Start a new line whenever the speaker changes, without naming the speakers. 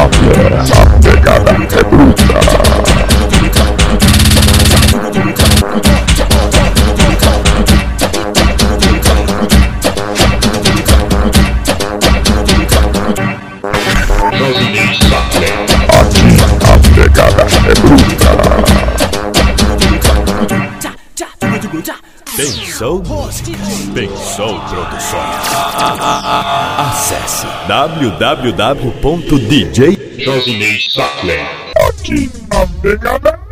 pegada é bruta. Aqui a pegada é bruta.
Pensou Produções. Acesse www.dj
Aqui a pegada